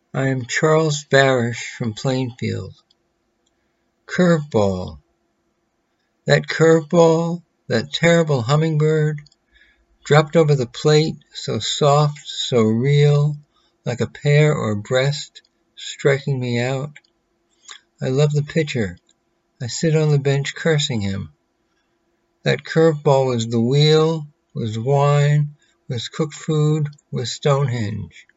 I am Charles Barish from Plainfield. Curveball. That curveball, that terrible hummingbird, dropped over the plate, so soft, so real, like a pear or breast, striking me out. I love the pitcher. I sit on the bench cursing him. That curveball was the wheel, was wine, was cooked food, was Stonehenge.